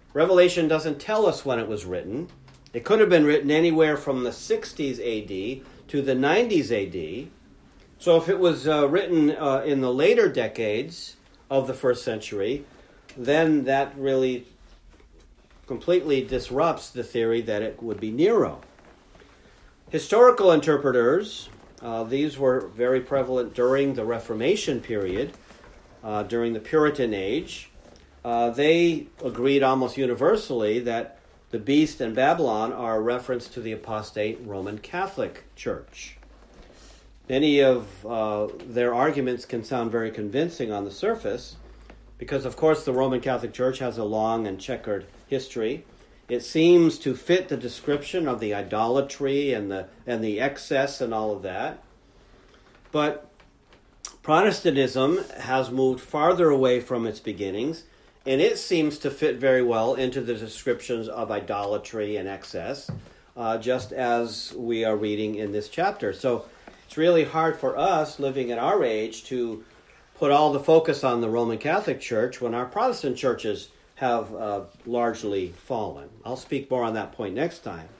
Revelation doesn't tell us when it was written. It could have been written anywhere from the sixties A D to the nineties A D. So if it was uh, written uh, in the later decades of the first century, then that really completely disrupts the theory that it would be Nero. Historical interpreters, uh, these were very prevalent during the Reformation period, uh, during the Puritan age. Uh, they agreed almost universally that the beast and Babylon are a reference to the apostate Roman Catholic Church. Many of uh, their arguments can sound very convincing on the surface because, of course, the Roman Catholic Church has a long and checkered history. It seems to fit the description of the idolatry and the and the excess and all of that. But Protestantism has moved farther away from its beginnings, and it seems to fit very well into the descriptions of idolatry and excess, uh, just as we are reading in this chapter. So it's really hard for us living in our age to put all the focus on the Roman Catholic Church when our Protestant churches have uh, largely fallen. I'll speak more on that point next time.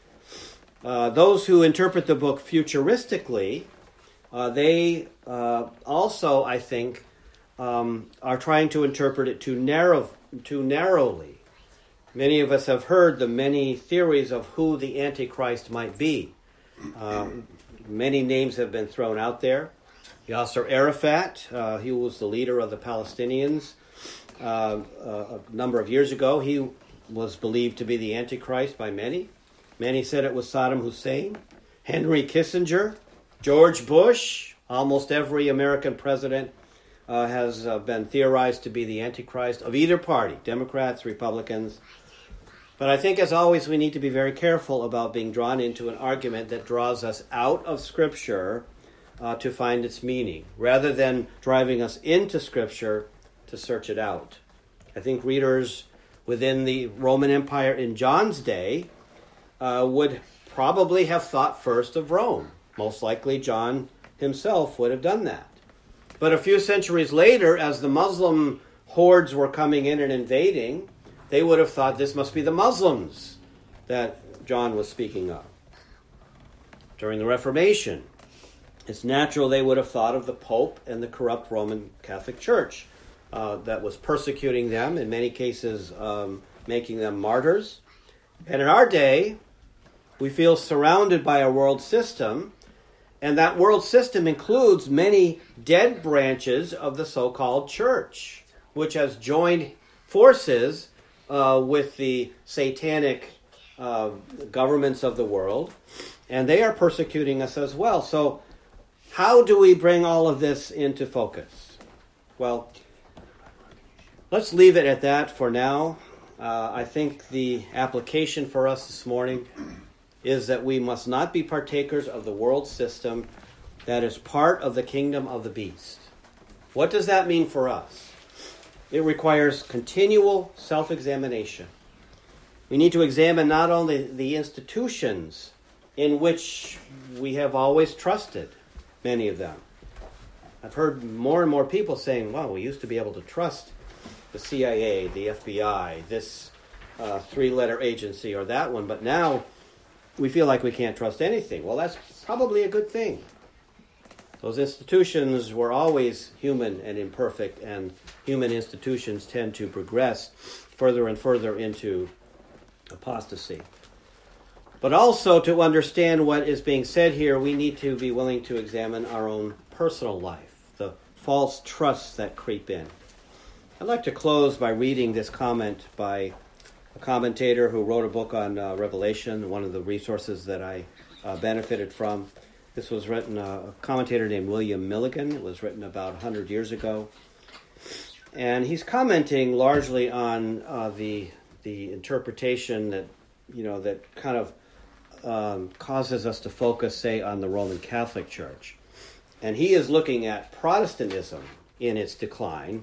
Uh, those who interpret the book futuristically, uh, they uh, also, I think, um, are trying to interpret it too narrow, too narrowly. Many of us have heard the many theories of who the Antichrist might be. Uh, many names have been thrown out there. Yasser Arafat, uh, he was the leader of the Palestinians. Uh, a number of years ago, he was believed to be the Antichrist by many. Many said it was Saddam Hussein, Henry Kissinger, George Bush. Almost every American president uh, has uh, been theorized to be the Antichrist of either party, Democrats, Republicans. But I think, as always, we need to be very careful about being drawn into an argument that draws us out of Scripture uh, to find its meaning, rather than driving us into Scripture to search it out. I think readers within the Roman Empire in John's day uh, would probably have thought first of Rome. Most likely John himself would have done that. But a few centuries later, as the Muslim hordes were coming in and invading, they would have thought this must be the Muslims that John was speaking of. During the Reformation, it's natural they would have thought of the Pope and the corrupt Roman Catholic Church Uh, that was persecuting them, in many cases um, making them martyrs. And in our day, we feel surrounded by a world system, and that world system includes many dead branches of the so-called church, which has joined forces uh, with the satanic uh, governments of the world, and they are persecuting us as well. So how do we bring all of this into focus? Well, let's leave it at that for now. Uh, I think the application for us this morning is that we must not be partakers of the world system that is part of the kingdom of the beast. What does that mean for us? It requires continual self-examination. We need to examine not only the institutions in which we have always trusted, many of them. I've heard more and more people saying, wow, we used to be able to trust the C I A, the F B I, this uh, three-letter agency or that one, but now we feel like we can't trust anything. Well, that's probably a good thing. Those institutions were always human and imperfect, and human institutions tend to progress further and further into apostasy. But also, to understand what is being said here, we need to be willing to examine our own personal life, the false trusts that creep in. I'd like to close by reading this comment by a commentator who wrote a book on uh, Revelation, one of the resources that I uh, benefited from. This was written, uh, a commentator named William Milligan. It was written about one hundred years ago. And he's commenting largely on uh, the the interpretation that, you know, that kind of um, causes us to focus, say, on the Roman Catholic Church. And he is looking at Protestantism in its decline.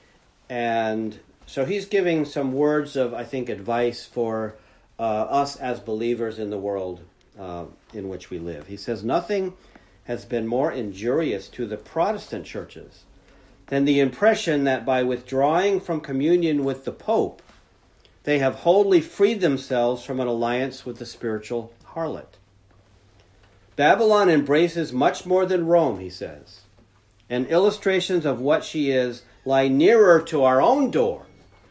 And so he's giving some words of, I think, advice for uh, us as believers in the world uh, in which we live. He says, nothing has been more injurious to the Protestant churches than the impression that by withdrawing from communion with the Pope, they have wholly freed themselves from an alliance with the spiritual harlot. Babylon embraces much more than Rome, he says, and illustrations of what she is lie nearer to our own door.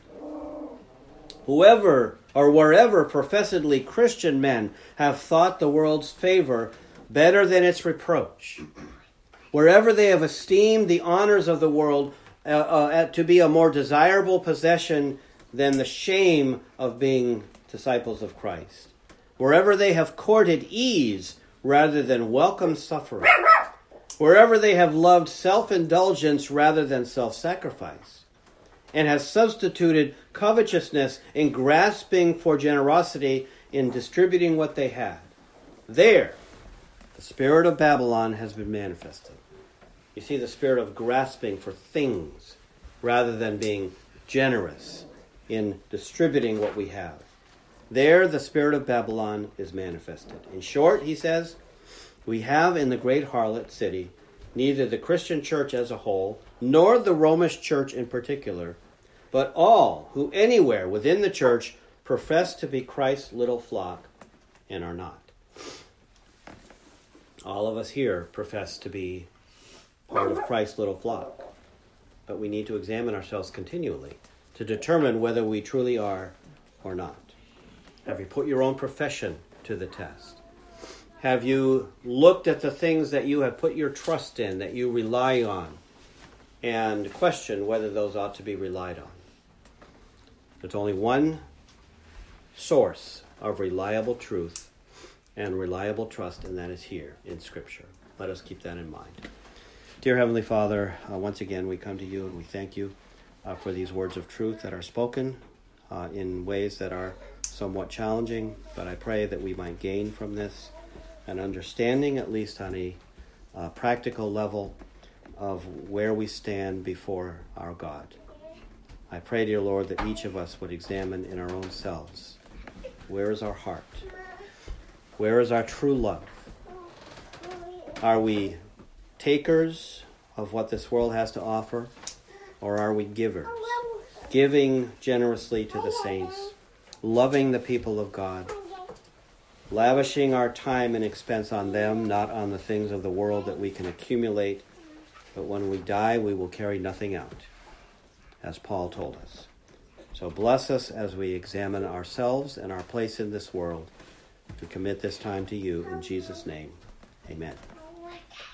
Whoever or wherever professedly Christian men have thought the world's favor better than its reproach, wherever they have esteemed the honors of the world uh, uh, to be a more desirable possession than the shame of being disciples of Christ, wherever they have courted ease rather than welcome suffering, wherever they have loved self-indulgence rather than self-sacrifice, and has substituted covetousness in grasping for generosity in distributing what they had, there the spirit of Babylon has been manifested. You see, the spirit of grasping for things rather than being generous in distributing what we have. There, the spirit of Babylon is manifested. In short, he says, we have in the great harlot city neither the Christian church as a whole, nor the Romish church in particular, but all who anywhere within the church profess to be Christ's little flock and are not. All of us here profess to be part of Christ's little flock, but we need to examine ourselves continually to determine whether we truly are or not. Have you put your own profession to the test? Have you looked at the things that you have put your trust in, that you rely on, and questioned whether those ought to be relied on? There's only one source of reliable truth and reliable trust, and that is here in Scripture. Let us keep that in mind. Dear Heavenly Father, uh, once again we come to you and we thank you uh, for these words of truth that are spoken uh, in ways that are somewhat challenging, but I pray that we might gain from this an understanding, at least on a uh, practical level, of where we stand before our God. I pray, dear Lord, that each of us would examine in our own selves, where is our heart? Where is our true love? Are we takers of what this world has to offer, or are we givers? Giving generously to the saints, loving the people of God, lavishing our time and expense on them, not on the things of the world that we can accumulate, but when we die, we will carry nothing out, as Paul told us. So bless us as we examine ourselves and our place in this world. We commit this time to you in Jesus' name. Amen.